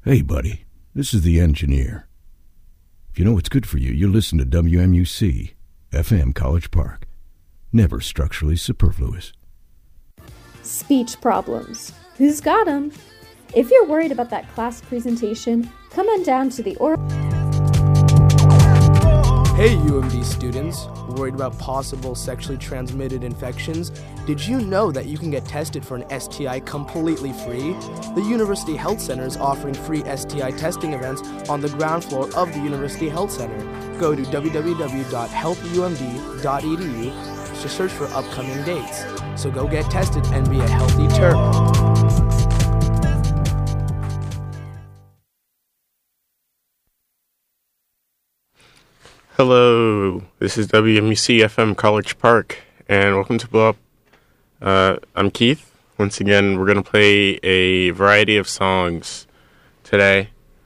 Hey, buddy, this is the engineer. If you know what's good for you, you listen to WMUC, FM College Park. Never structurally superfluous. Speech problems. Who's got 'em? If you're worried about that class presentation, come on down to the Hey UMD students, worried about possible sexually transmitted infections? Did you know that you can get tested for an STI completely free? The University Health Center is offering free STI testing events on the ground floor of the University Health Center. Go to www.healthumd.edu to search for upcoming dates. So go get tested and be a healthy terp. Hello, this is WMUC FM College Park, and welcome to Blow Up. I'm Keith. Once again, we're going to play a variety of songs today,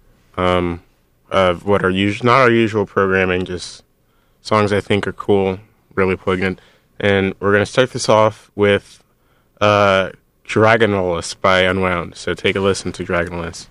of what are not our usual programming, just songs I think are cool, really poignant. And we're going to start this off with Dragonolus by Unwound, so take a listen to Dragonolus.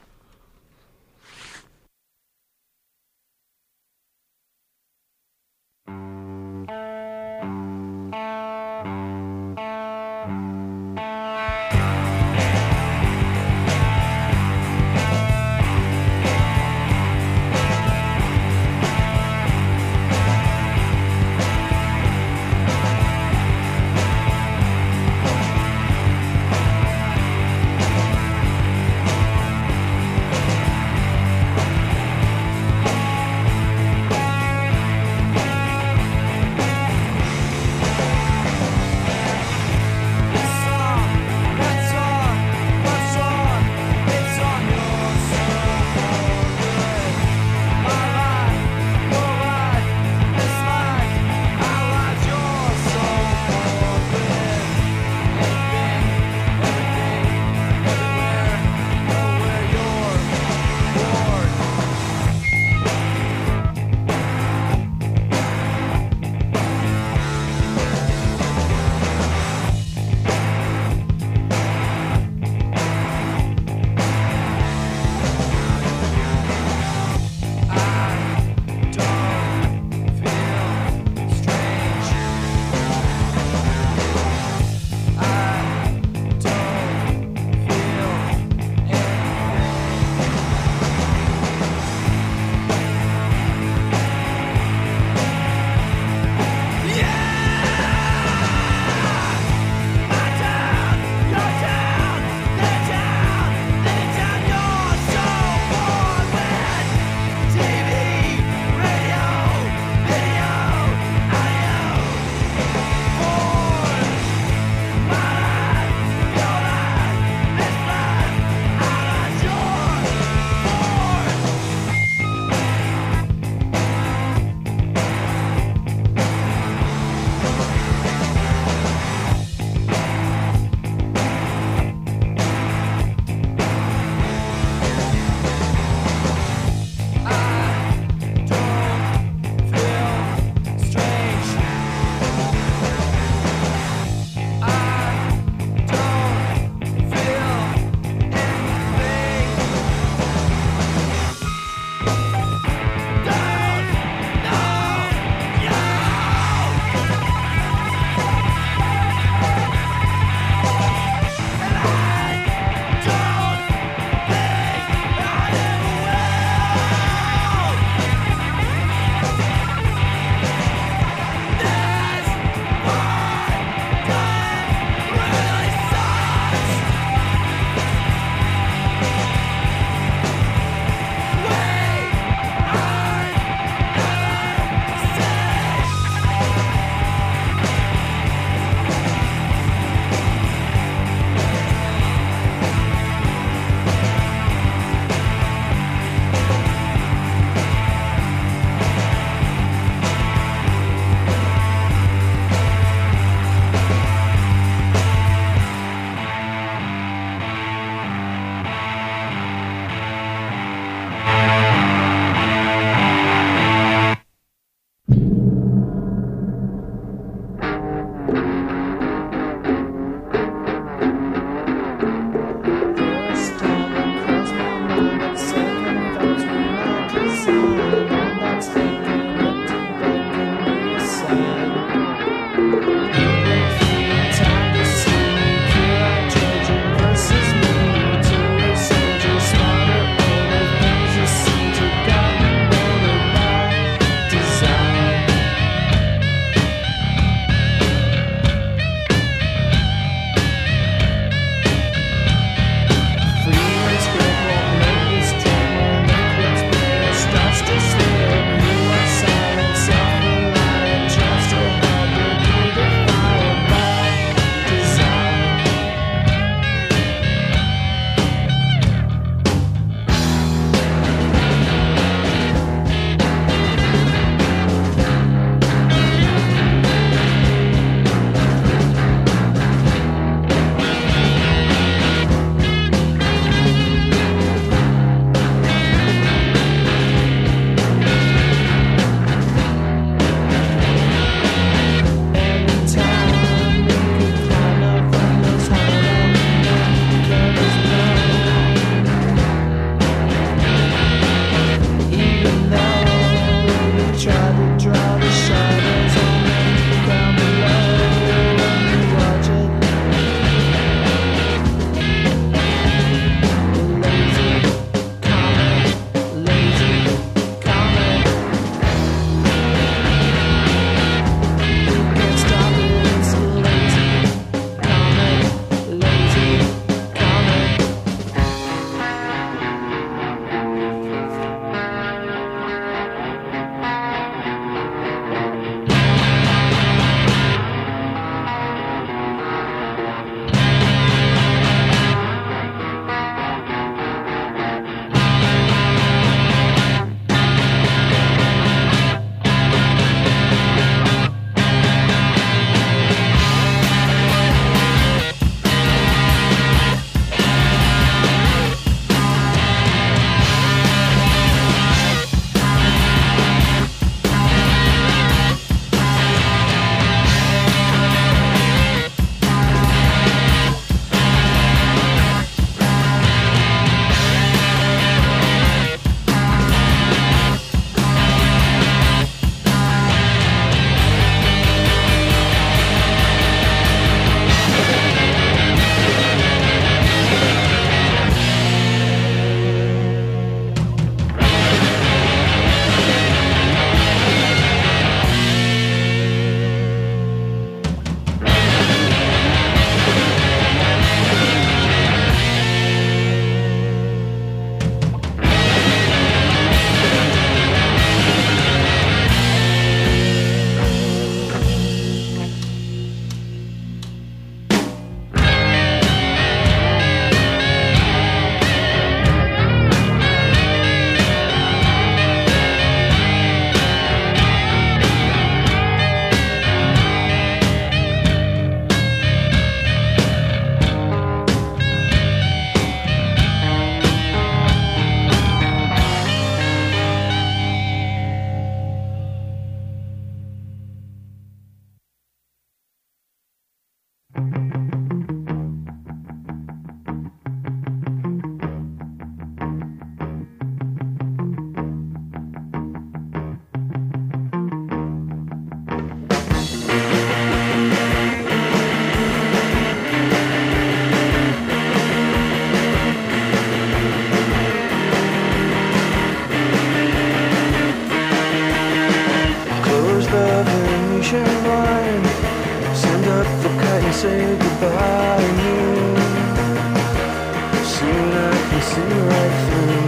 screen I can see right through.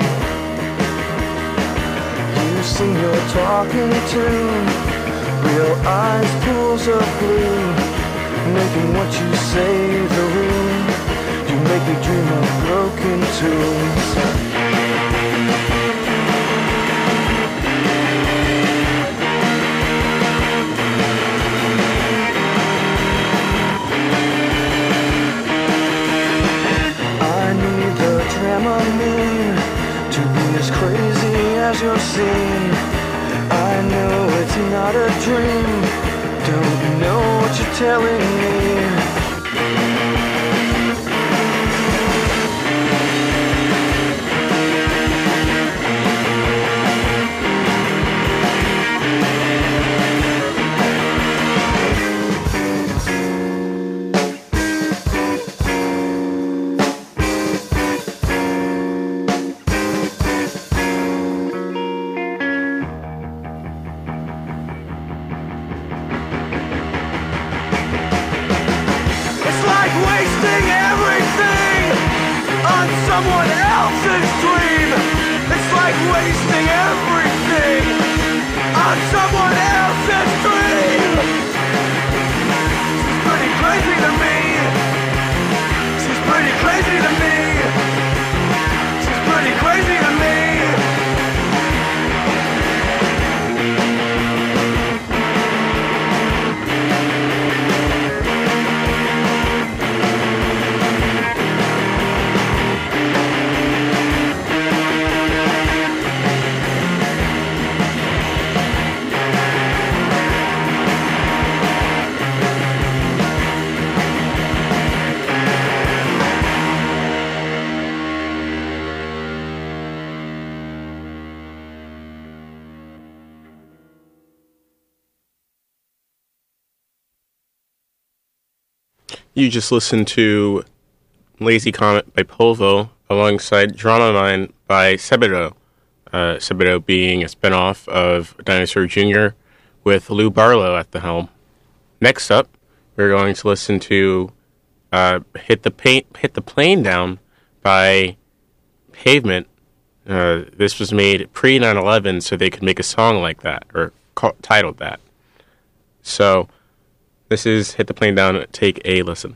You sing your talking to real eyes, pools of blue, making what you say the room. You make me dream of broken tools. Dramamine to be as crazy as your scene. I know it's not a dream. Don't know what you're telling me. Someone else's dream. It's like wasting everything on someone else's dream. She's pretty crazy to me. She's pretty crazy to me. She's pretty crazy to me. You just listened to Lazy Comet by Polvo alongside Dramamine by Sebadoh. Sebadoh being a spinoff of Dinosaur Jr. with Lou Barlow at the helm. Next up, we're going to listen to Hit the Plane Down by Pavement. This was made pre 9/11, so they could make a song like that, or titled that. So, this is Hit the Plane Down. Take a listen.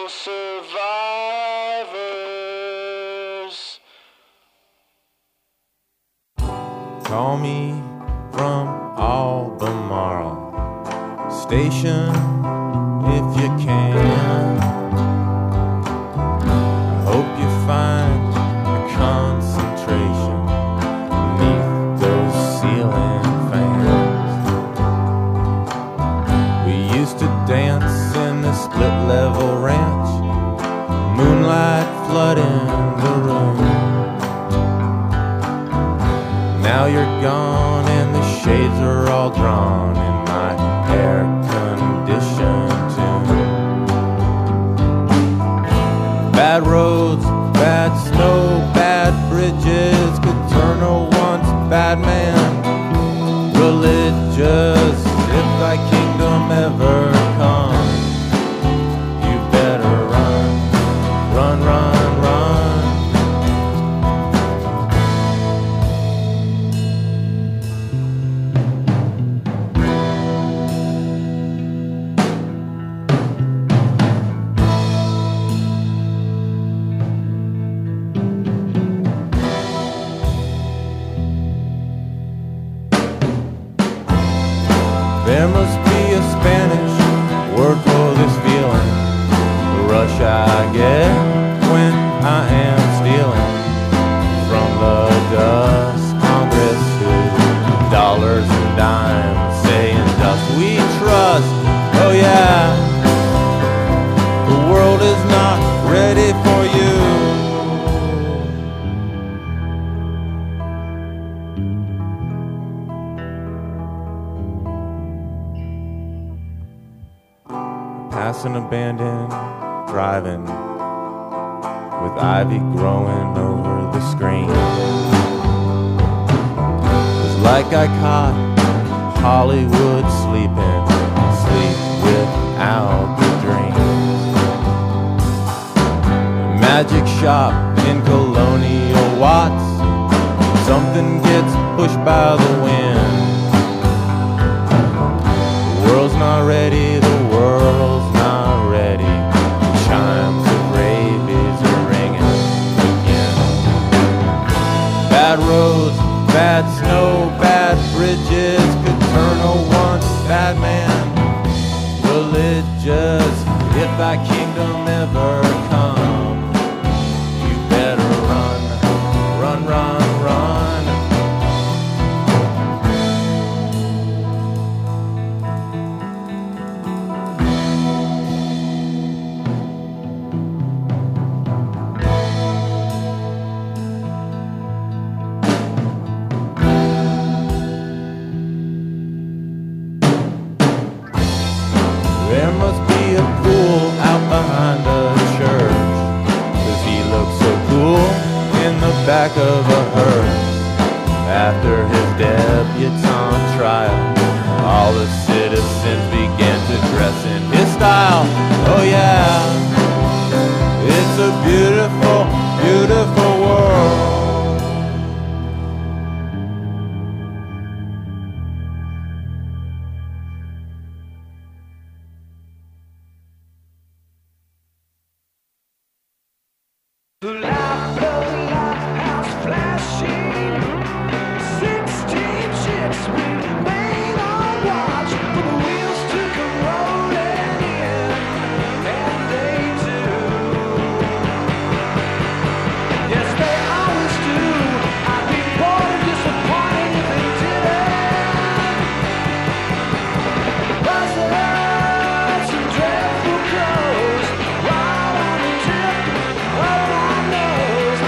survivors. Call me from Albemarle Station if you can. I hope you find a concentration beneath those ceiling fans. We used to dance in the split-level ranch, moonlight flooding the room. Now you're gone and the shades are all drawn in my air-conditioned tune. Bad roads, bad snow, bad bridges could turn a once bad man religious. If thy kingdom ever comes, you better run, run, run, run. There must be a Spanish word for this feeling, the rush I get when I am stealing from the dust Congresses, dollars and dimes, saying dust we trust. Oh yeah, the world is not ready for you. Passing abandoned, driving with ivy growing over the screen. It's like I caught Hollywood sleeping, sleep without the dreams. Magic shop in Colonial Watts, something gets pushed by the wind. The world's not ready, the world's not ready. Chimes of rabies are ringing again. Bad roads, bad snow, bad bridges could turn a once bad man religious. If thy kingdom ever come, you better run, run, run, run. There must be a pool out behind the church, 'cause he looks so cool in the back of a hearse. After his debutante trial, all the citizens began to dress in his style. Oh yeah, it's a beautiful, beautiful world. The light of the lighthouse flashing, 16 ships remain on watch, but the wheels took a rolling in, and they do. Yes, they always do. I'd be bored and disappointed if they didn't. Buzzards and dreadful crows, right on the tip of my nose.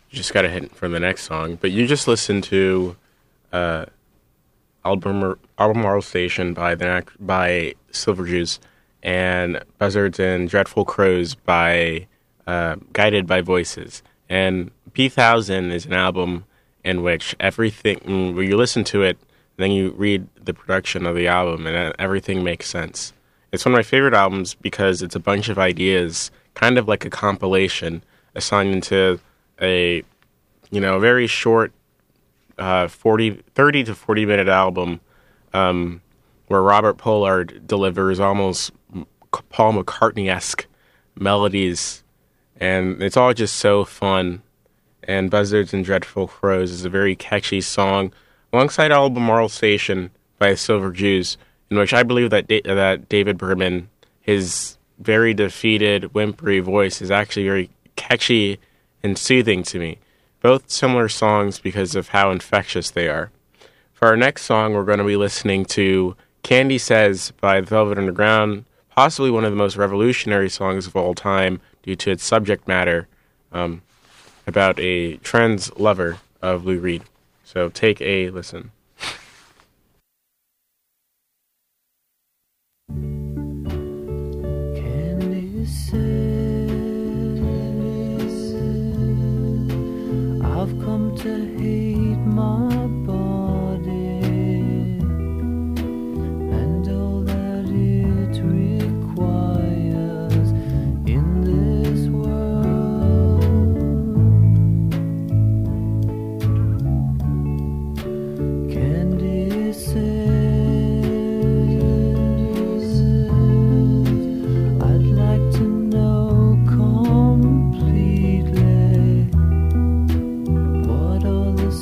you just got to hit for the next song. But you just listened to Albemarle Station by Silver Jews and Buzzards and Dreadful Crows by Guided by Voices. And P1000 is an album in which everything, when you listen to it, then you read the production of the album, and everything makes sense. It's one of my favorite albums because it's a bunch of ideas, kind of like a compilation, assigned into a very short 30 to 40 minute album where Robert Pollard delivers almost Paul McCartney-esque melodies, and it's all just so fun. And Buzzards and Dreadful Crows is a very catchy song, alongside Albemarle Station by Silver Jews, in which I believe that that David Berman, his very defeated, whimpery voice, is actually very catchy and soothing to me. Both similar songs because of how infectious they are. For our next song, we're going to be listening to Candy Says by Velvet Underground, possibly one of the most revolutionary songs of all time due to its subject matter, about a trans lover of Lou Reed. So take a listen. Candy says, I've come to hate my body and all that it requires in this world. Candy says, I'd like to know completely what all the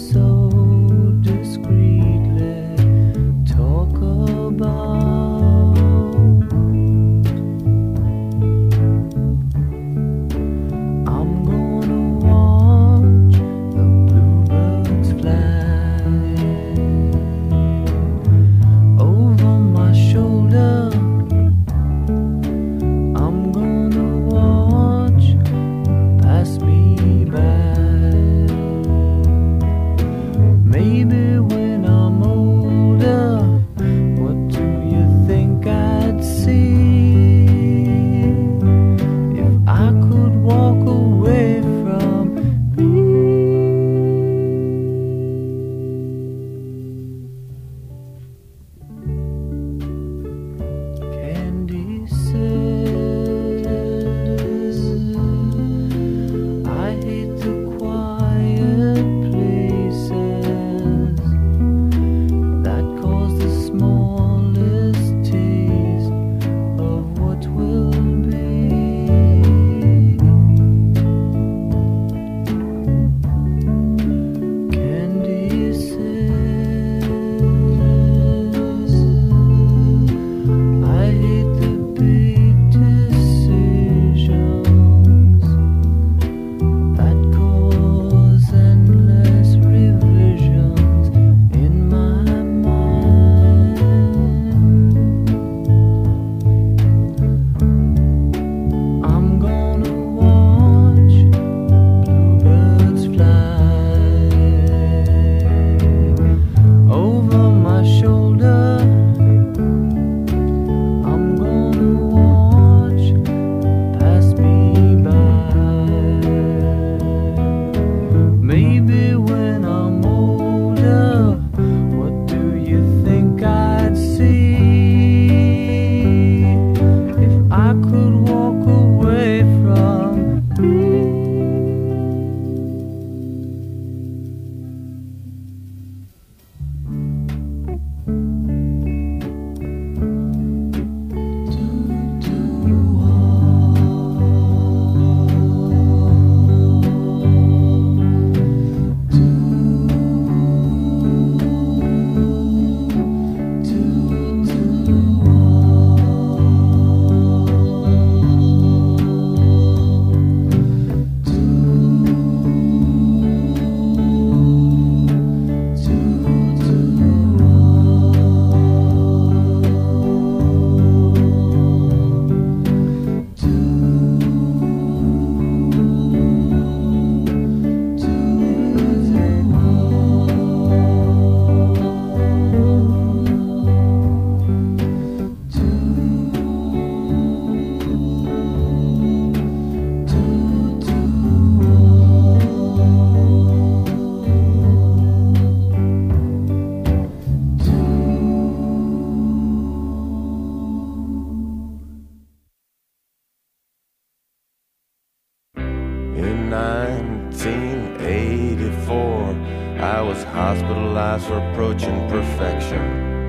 was hospitalized for approaching perfection.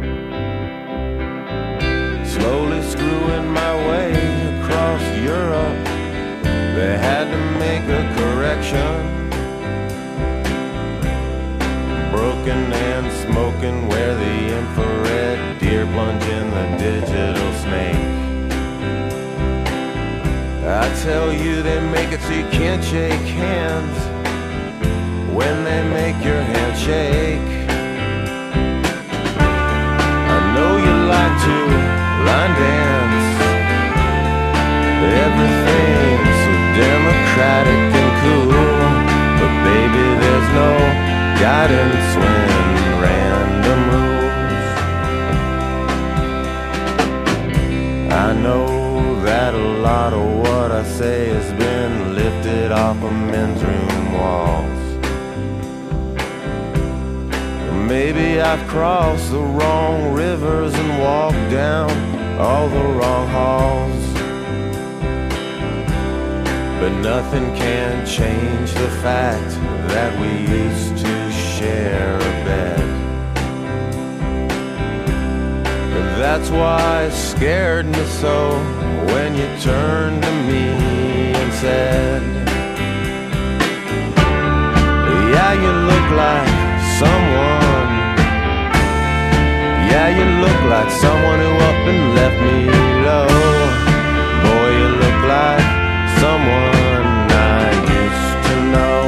Slowly screwing my way across Europe, they had to make a correction. Broken and smoking where the infrared deer plunge in the digital snake. I tell you they make it so you can't shake hands when they make your hand shake. I know you like to line dance, everything's so democratic and cool, but baby there's no guidance when random rules. I know that a lot of what I say has been lifted off of men's room walls. Maybe I've crossed the wrong rivers and walked down all the wrong halls, but nothing can change the fact that we used to share a bed. And that's why it scared me so when you turned to me and said, yeah, you look like someone, yeah, you look like someone who up and left me low. Boy, you look like someone I used to know.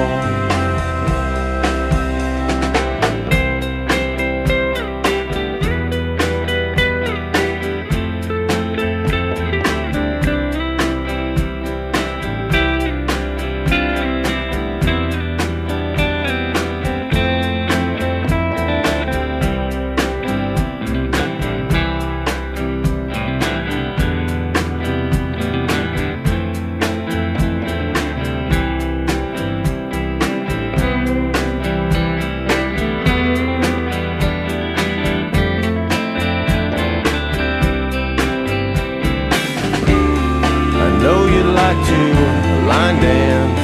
To line dance,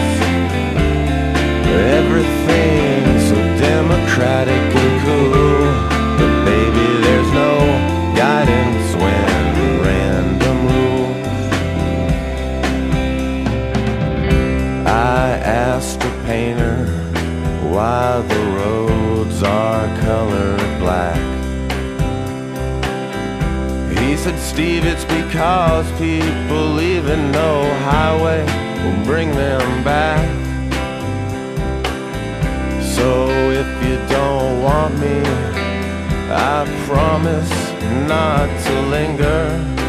everything's so democratic and cool, but baby there's no guidance when random rules. I asked a painter why the roads are colored black. He said, Steve, it's because people even no highway will bring them back. So if you don't want me, I promise not to linger.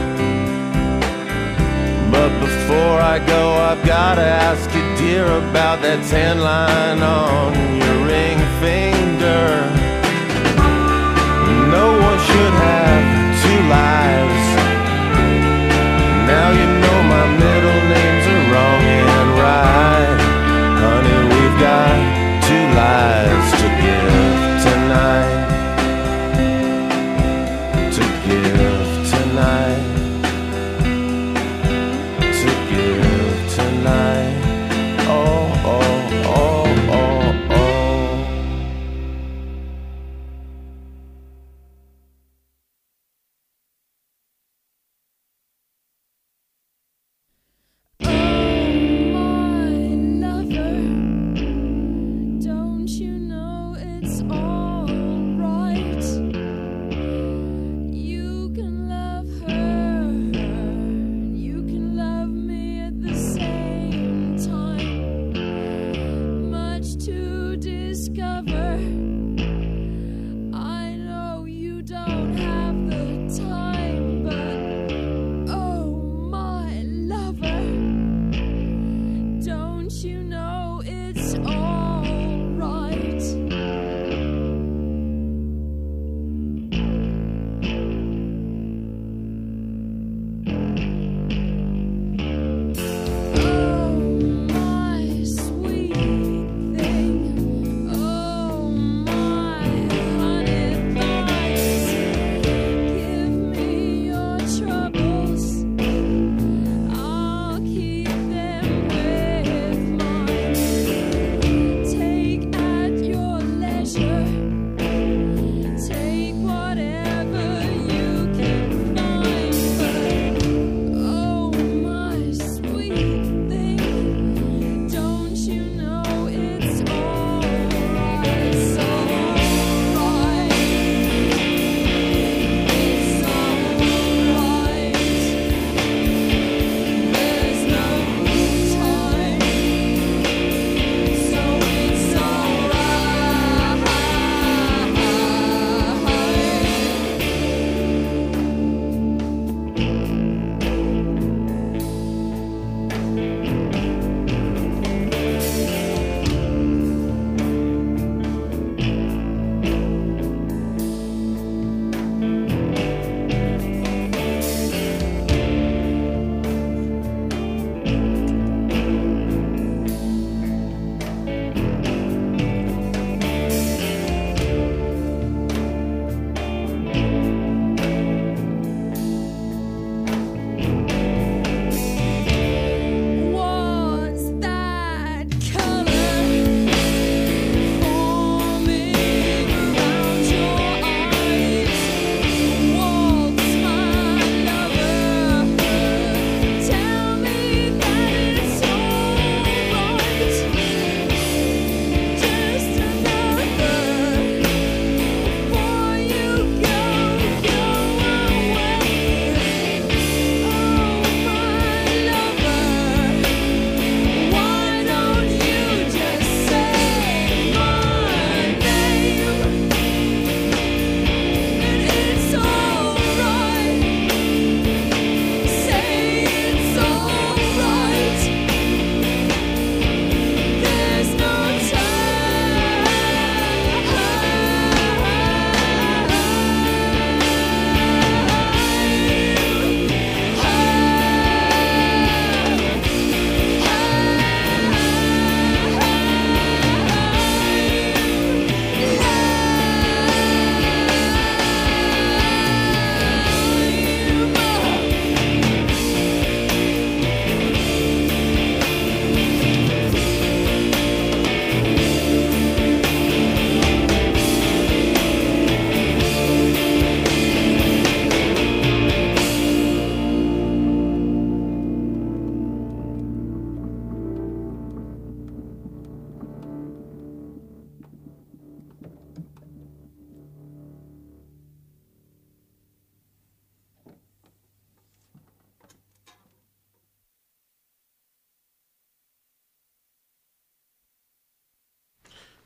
But before I go, I've gotta ask you, dear, about that tan line on your ring finger. No one should have two lives. Now you know my middle names are wrong and right. Honey, we've got two lives to give tonight. To give tonight. To give tonight. Oh, oh, oh, oh, oh.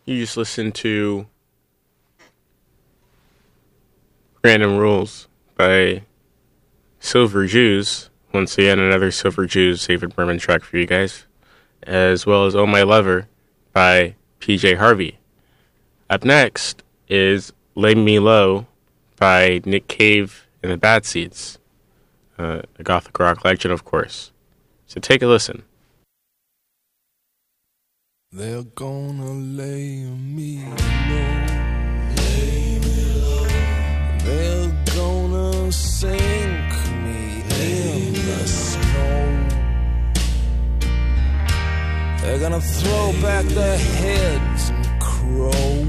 you just listened to Random Rules by Silver Jews. Once again, another Silver Jews David Berman track for you guys. As well as Oh My Lover by PJ Harvey. Up next is Lay Me Low by Nick Cave and the Bad Seeds. A gothic rock legend, of course. So take a listen. They're gonna lay me low. They're gonna sink me in the snow. They're gonna throw back their heads and crow.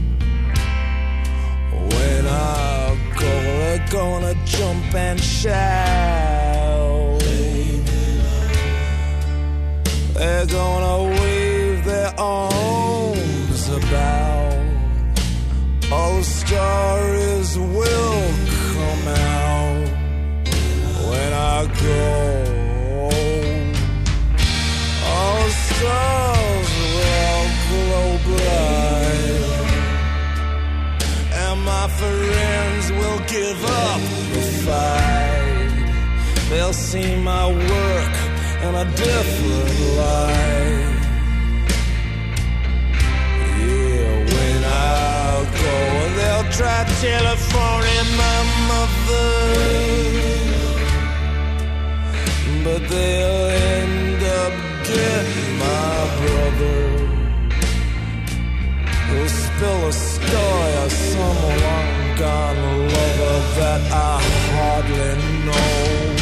When I go, they're gonna jump and shout. They're gonna wave their arms about. All the stars will come out when I go. All the stars will glow bright, and my friends will give up the fight. They'll see my work in a different light. They'll try telephoning my mother, but they'll end up getting my brother. He'll spill a story of some long-gone lover that I hardly know.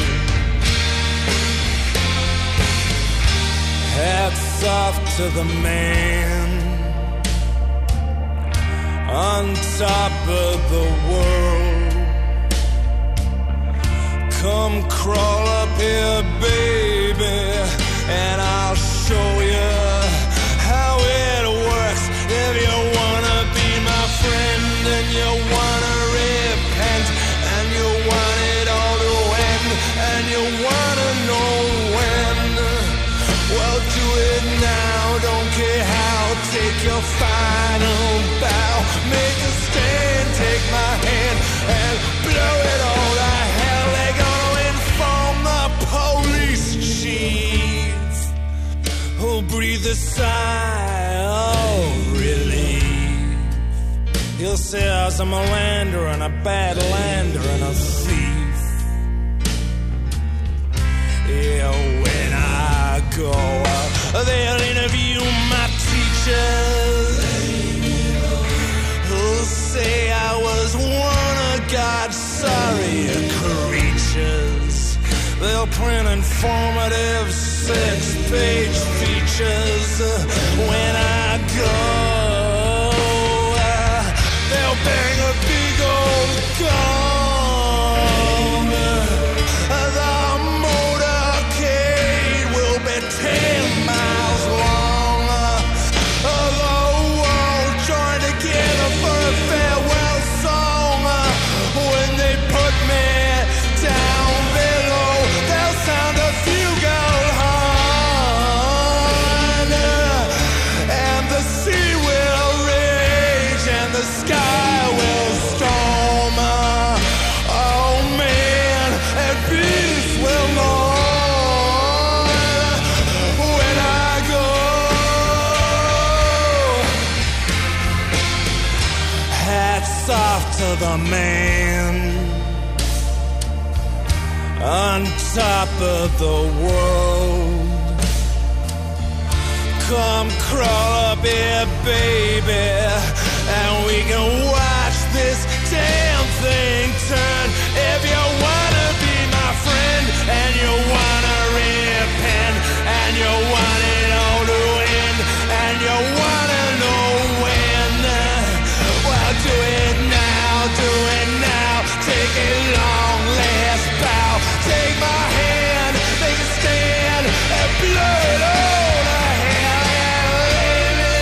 Hats off to the man on top of the world. Come crawl up here, baby, and I'll show you how it works. If you wanna be my friend and you wanna repent and you want it all to end and you wanna know when, well, do it now, don't care how. Take your final bow, make a stand, take my hand and blow it all to hell. They're gonna inform the police chief, who'll breathe a sigh of relief. He'll say I was a melander and a bad lander and a thief. Yeah, when I go out, they'll interview my teachers, who'll say I was one of God's sorrier creatures. They'll print informative 6-page features. When I go, they'll bang a big old gun. The motorcade will be 10 miles long. The world joined together for a farewell song. When they put me down below, they'll sound a fugal horn, and the sea will rage and the sky will storm. Oh man, and peace will mourn when I go. Hats off to the man on top of the world. Come crawl up here, baby, and we can watch this damn thing turn. If you wanna be my friend and you wanna repent and you want it all to end and you wanna know when, well, do it now, do it now. Take a long last bow, take my hand, make a stand and blow it all to hell and lay me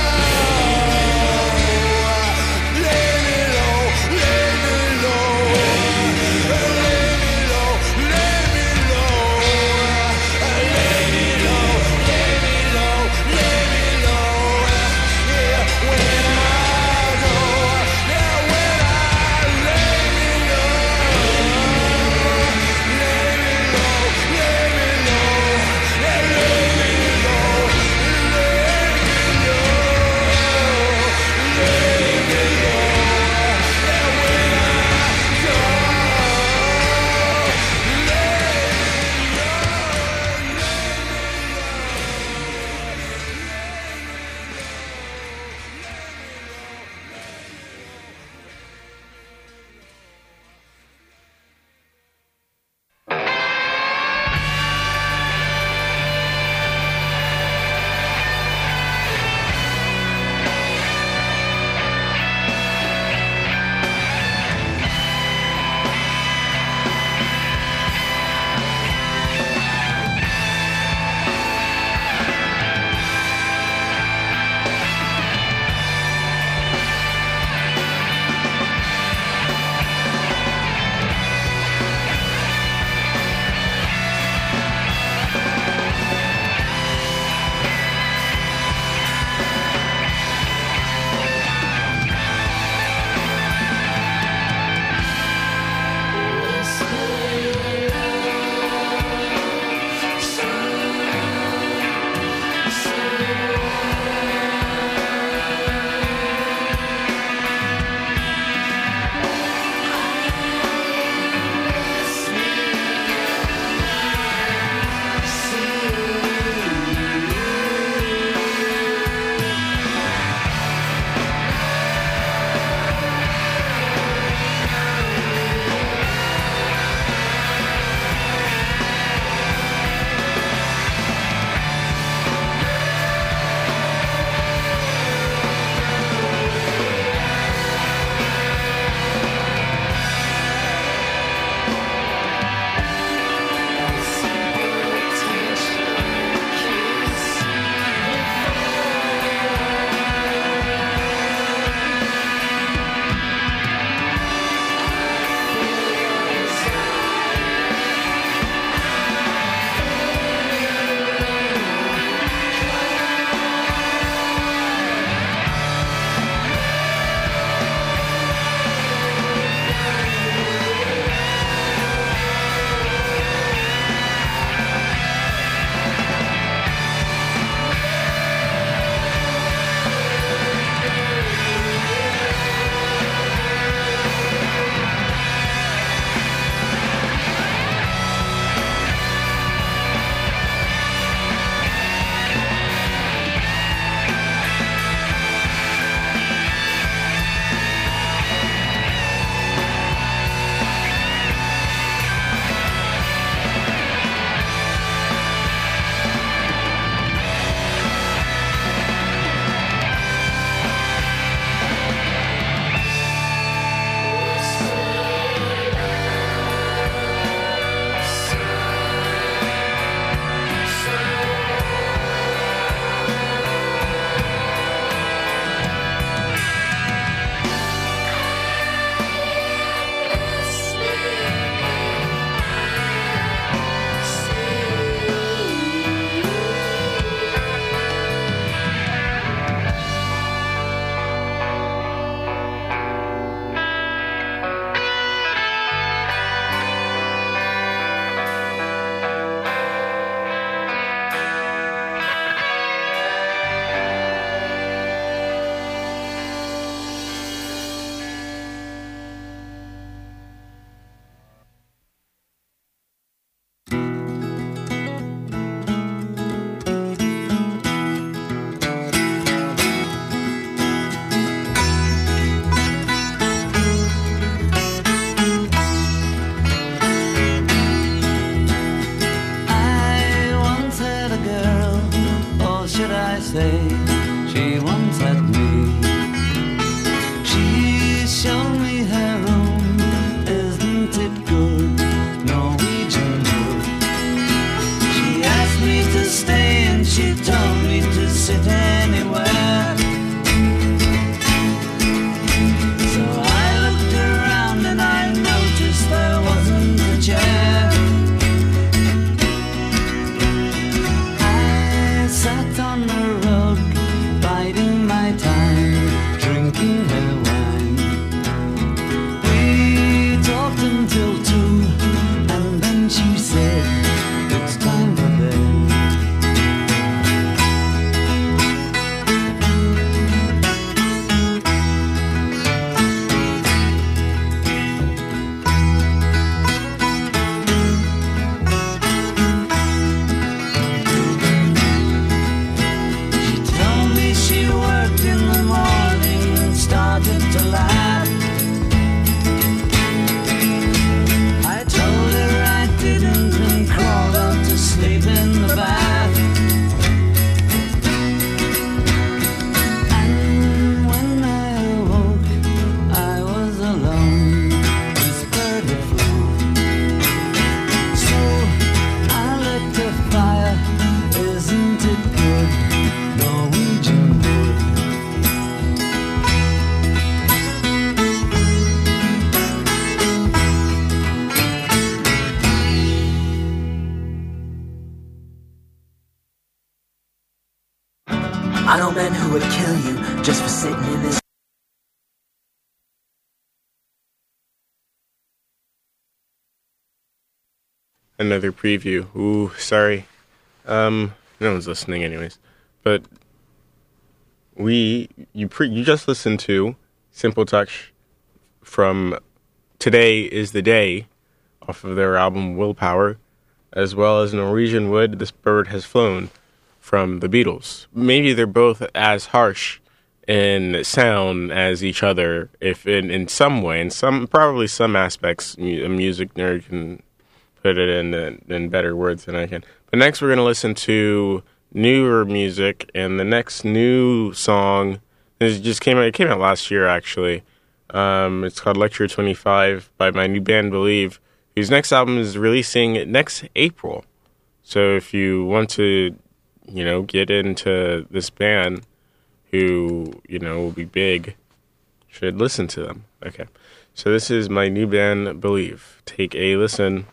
low. Lay me low, lay me low, lay me low, lay me low. say she once had me. She showed me her room, isn't it good? Norwegian wood. She asked me to stay and she told me to sit anywhere. So I looked around and I noticed there wasn't a chair. I sat on the rug, biding my time, drinking her wine. We talked until 2, and then she said, it's time for bed. She told me she worked in the morning and started to laugh. I told her I didn't and crawled out to sleep in the bath. And when I awoke, I was alone. This bird had flown. So I lit a fire. Isn't it good? Norwegian wood. I know men who would kill you just for sitting in this. Another preview. Ooh, sorry. No one's listening anyways. But you just listened to Simple Touch from Today Is the Day off of their album Willpower, as well as Norwegian Wood, This Bird Has Flown from the Beatles. Maybe they're both as harsh in sound as each other, if in some way, in probably some aspects, a music nerd can put it in better words than I can. But next we're going to listen to newer music, and the next new song came out last year actually. It's called Lecture 25 by my new band Believe, whose next album is releasing next April. So if you want to, get into this band who, will be big, you should listen to them. Okay. So this is my new band Believe. Take a listen.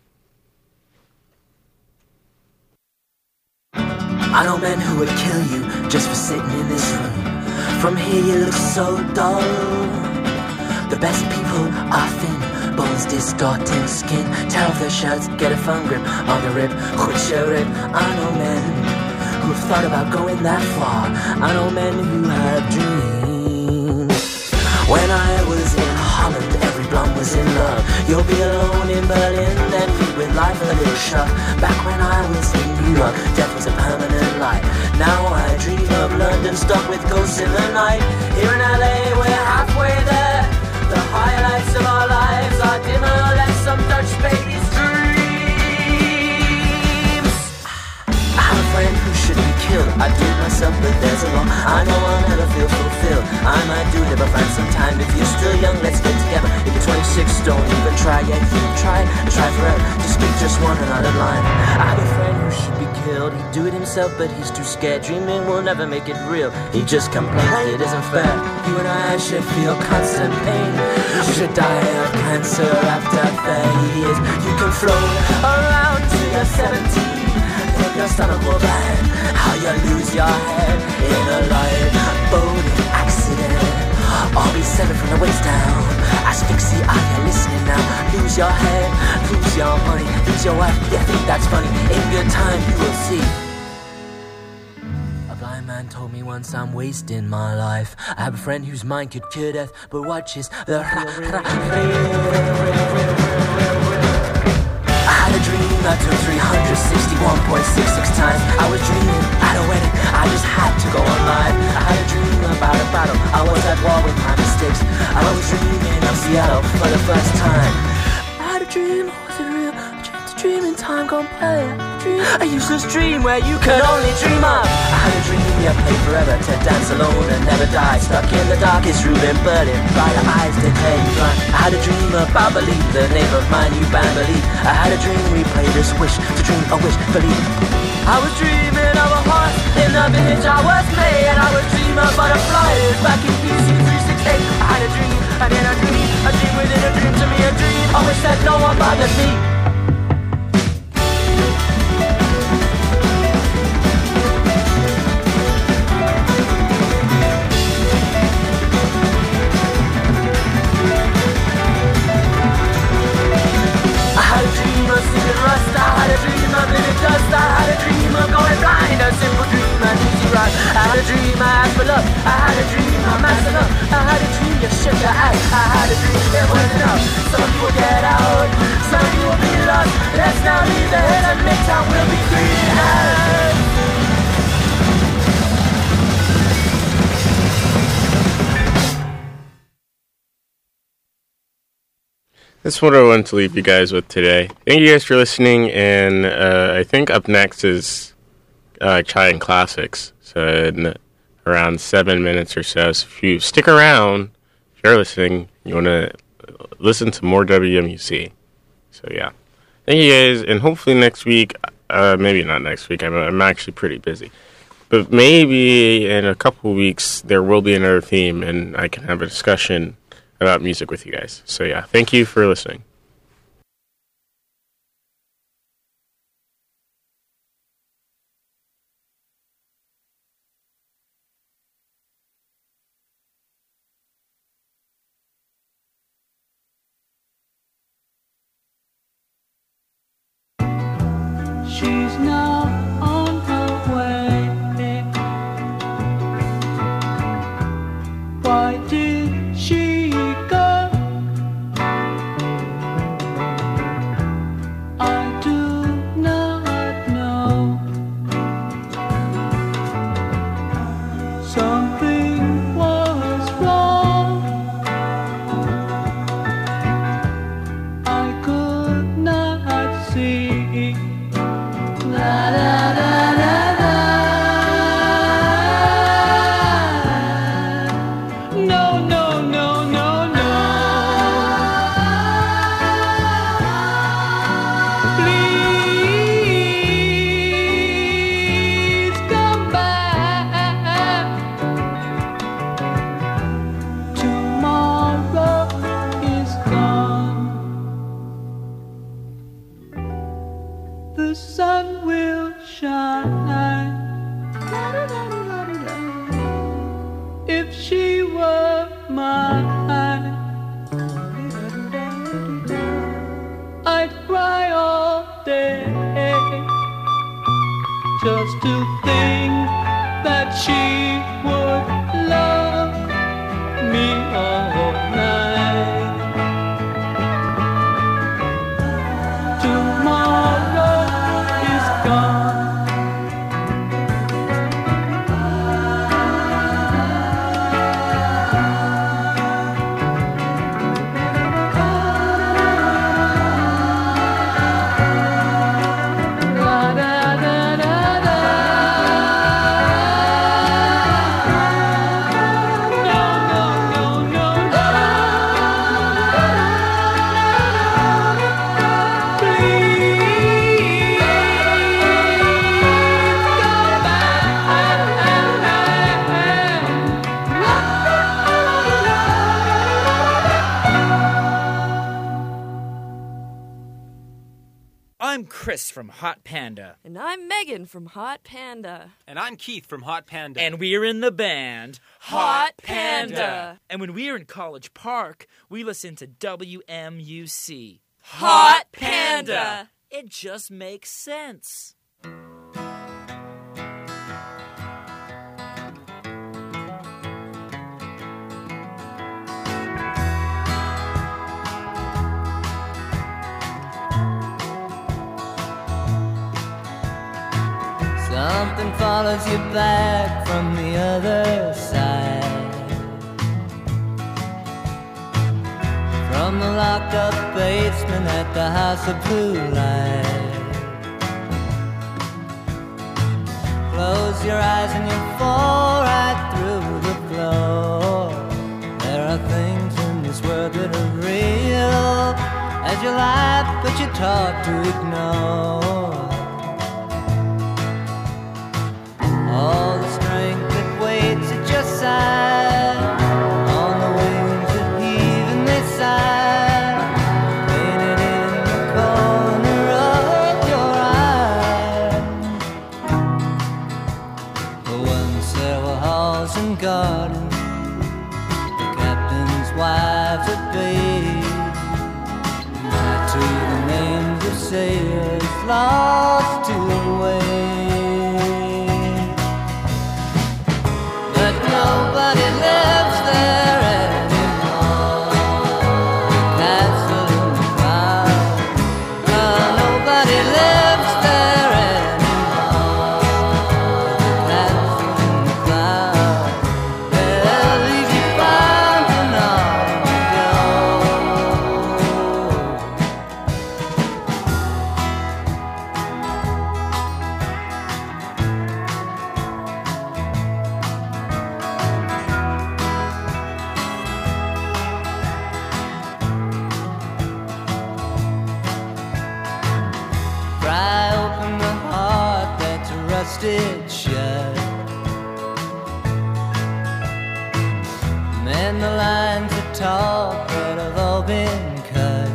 I know men who would kill you just for sitting in this room. From here you look so dull. The best people are thin, bones distorting skin. Tear off their shirts, get a firm grip on the rib, quit your rib. I know men who've thought about going that far. I know men who have dreams. When I was in Holland, every blonde was in love. You'll be alone in Berlin, then meet with life a little shock. Back when I was in New York, death was a permanent light. Now I dream of London, stuck with ghosts in the night. Here in LA, we're halfway there. The highlights of our lives are dimmer than some Dutch baby's dreams. I have a friend who should be killed. I do it myself, but there's a law. I know I'll never feel fulfilled. I might do it, but find some time. If you're still young, let's get together. If you're 26, don't even try yet. You try and try forever. Just speak just one another line. I have a friend who should be killed. He'd do it himself, but he's too scared. Dreaming will never make it real. He just complains it isn't fair. You and I should feel constant pain. You should die of cancer after 30 years. You can float around till you're 17. Your stomach will burn, how you lose your head in a light-boat accident. All be severed from the waist down. Asphyxia, are you listening now? Lose your head, lose your money, lose your wife. You think that's funny? In good time, you will see. A blind man told me once I'm wasting my life. I have a friend whose mind could cure death, but watches the I had a dream I took 361.66 times. I was dreaming at a wedding, I just had to go on live. I had a dream about a battle, I was at war with my mistakes. I was dreaming of Seattle for the first time. I had a dream, was it real? I dreamed a dream in time gone by. A useless dream where you could only dream of. I had a dream you played forever to dance alone and never die. Stuck in the darkest room and burning bright eyes to tear you blind. I had a dream about believe, the name of my new band Believe. I had a dream we played this wish to dream a wish, believe. I was dreaming of a horse in the village I was made, and I was dreaming of butterflies back in BC 368. I had a dream, and in a dream within a dream, to me a dream. I wish that no one bothered me. Rust. I had a dream of living dust. I had a dream of going blind. A simple dream, an easy ride. I had a dream I asked for love. I had a dream I'm messing up. I had a dream you shook your ass. I had a dream it wasn't enough. Some people get out, some people be lost. Let's now leave the head of Midtown. We'll be green as. That's what I wanted to leave you guys with today. Thank you guys for listening, and I think up next is Chai and Classics. So in around 7 minutes or so. So if you stick around, if you're listening, you want to listen to more WMUC. So yeah. Thank you guys, and hopefully next week, maybe not next week, I'm actually pretty busy. But maybe in a couple of weeks, there will be another theme, and I can have a discussion about music with you guys. So yeah, thank you for listening. She's now on her way. Why did she go? I do not know. Something was wrong. I could not see. La la la la la. No, no, no, no, no. Please come back. Tomorrow is gone. The sun will shine. If she were mine, I'd cry all day just to think that she would love me all night. Tomorrow is gone. La da da da da. No, no, no, no, no. Please come I'm Chris from Hot Panda. And I'm Megan from Hot Panda. And I'm Keith from Hot Panda. And we're in the band Hot Panda. And when we're in College Park, we listen to WMUC. Hot Panda. It just makes sense. Something follows you back from the other side, from the locked up basement at the House of Blue Light. your eyes and you fall right through the floor. There are things in this world that are real as your life, but you're taught to ignore. All the strength that waits at your side, on the wings that heave and they sigh, painted in the corner of your eye. For once there were halls and gardens, the captain's wives at bay, to the names of sailors lost to the wave. But nobody lives there anymore. The castle in the cloud. Nobody lives there anymore. The castle in the cloud. They'll leave you bound and on to go. Pry open the heart that's rusted shut. Mend the lines that talk that have all been cut.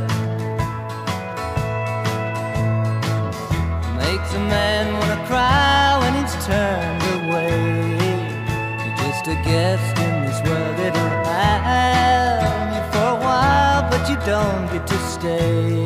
Makes a man wanna cry when he's turned away. You're just a guest in this world, it'll have you for a while, but you don't get to stay.